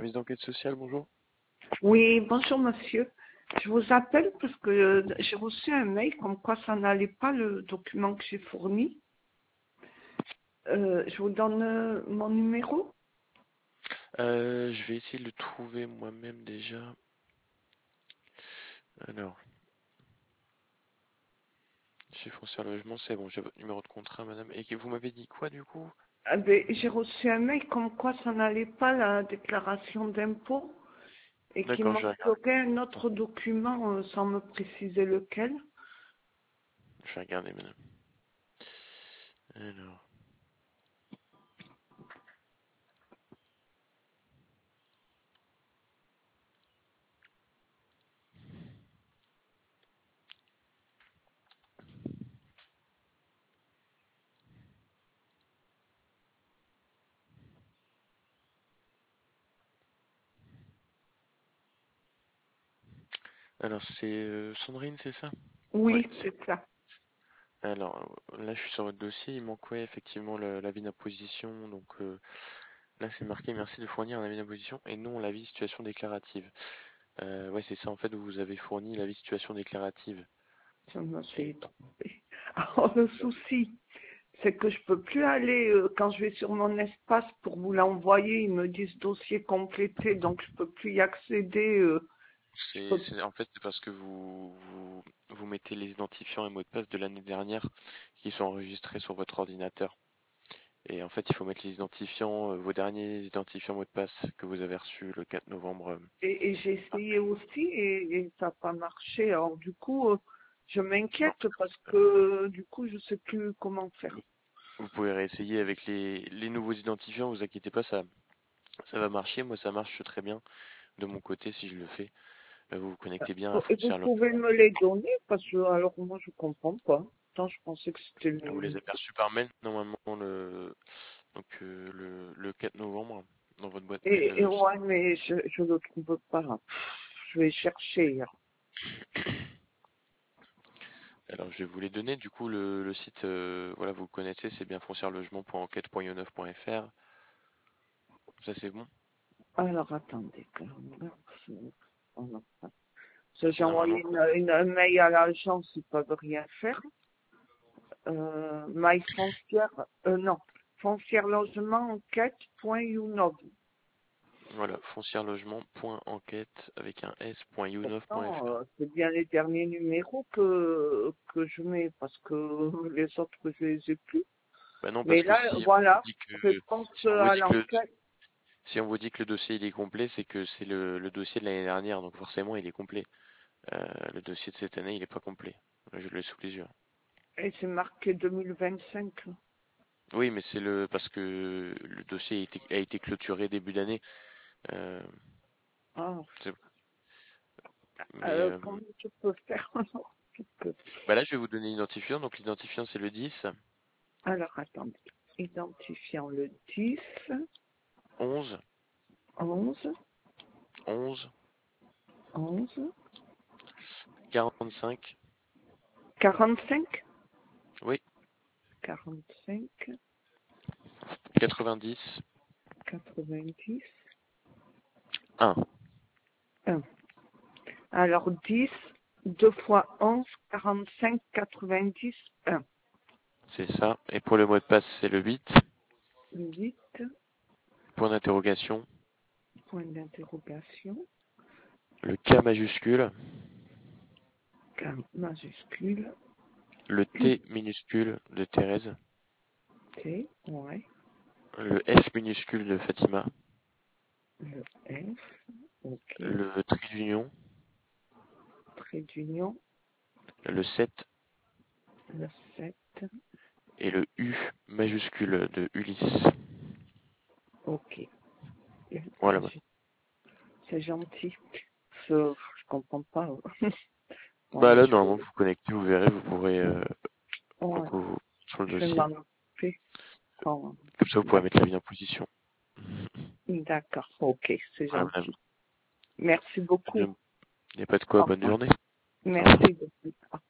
Service d'enquête sociale, bonjour. Oui, bonjour monsieur. Je vous appelle parce que j'ai reçu un mail comme quoi ça n'allait pas le document que j'ai fourni. Je vous donne mon numéro. Je vais essayer de le trouver moi-même déjà. Alors, chez Foncière Logement, c'est bon, j'ai votre numéro de contrat, madame. Et que vous m'avez dit quoi du coup? Ah ben, j'ai reçu un mail comme quoi ça n'allait pas la déclaration d'impôt et qu'il D'accord, je vais regarder. manquerait un autre document sans me préciser lequel. Je vais regarder, madame. Alors, alors c'est Sandrine, c'est ça? Ouais, Oui, c'est. c'est ça. Alors, là, je suis sur votre dossier. Il manque ouais, effectivement l'avis d'imposition. Donc là, c'est marqué merci de fournir un avis d'imposition et non l'avis situation déclarative. Ouais, c'est ça. En fait, vous avez fourni l'avis situation déclarative. Je me Et suis trompée. Alors le souci, c'est que je peux plus aller quand je vais sur mon espace pour vous l'envoyer, ils me disent dossier complété, donc je peux plus y accéder. Je peux... En fait, c'est parce que vous mettez les identifiants et mots de passe de l'année dernière qui sont enregistrés sur votre ordinateur. Et en fait, il faut mettre les identifiants, vos derniers identifiants mots de passe que vous avez reçus le 4 novembre. Et j'ai essayé aussi et ça n'a pas marché. Alors du coup, je Non. m'inquiète parce que du coup, je sais plus comment faire. Vous pouvez réessayer avec les nouveaux identifiants, vous inquiétez pas, ça va marcher. Moi, ça marche très bien de mon côté si je le fais. Vous vous connectez bien à Et vous Foncière pouvez Logement. me les donner parce que alors moi je comprends pas. Tant je pensais que c'était Vous le... les avez reçus par mail, normalement, le 4 novembre, dans votre boîte mail. Et ouais, mais je le trouve pas. Je vais chercher. Alors, je vais vous les donner. Du coup, le site, voilà, vous le connaissez, c'est bien foncièrelogement.enquête.io9.fr. Ça, c'est bon. Alors attendez. J'ai C'est normalement. envoyé un mail à l'agence, ils peuvent rien faire. Mail foncière, non, foncière logement enquête.unov. Voilà, foncièrelogement.enquête avec un s.u9.fr. Pourtant, c'est bien les derniers numéros que je mets parce que les autres, je les ai plus. Bah non, Mais parce que là, voilà, réponse si on vous à dit que l'enquête. si on vous dit que le dossier il est complet, c'est que c'est le dossier de l'année dernière, donc forcément il est complet. Le dossier de cette année, il est pas complet. Là, je l'ai sous les yeux. Et c'est marqué 2025. Oui, mais c'est parce que le dossier a été clôturé début d'année. Euh, Ah, c'est- mais comment je peux faire alors? bah là, je vais vous donner l'identifiant. Donc l'identifiant c'est le 10 Alors, attendez. Identifiant le 10, 11 11, 11 11, 45. 45, Oui, 45, 90 90, 1. 1. Alors 10, 2 fois 11, 45, 90, 1. C'est ça. Et pour le mot de passe, c'est le 8. 8, Point d'interrogation. point d'interrogation, Le K majuscule. K majuscule, Le T minuscule de Thérèse. T, ouais, Le F minuscule de Fatima. le F, ok, Le trait d'union. trait d'union, Le 7. le 7, Et le U majuscule de Ulysse. ok. Voilà. Voilà. C'est gentil. Je comprends pas. Bah Ouais, là, normalement, vous vous connectez, vous verrez, vous pourrez, ouais, sur le je vais dossier. m'en occuper. Oh, Comme ça, vous pourrez mettre la vie en position. d'accord, ok, c'est Voilà, madame. gentil. Merci Eh beaucoup. bien, il n'y a pas de quoi. Au Bonne revoir. journée. Au revoir. Merci beaucoup.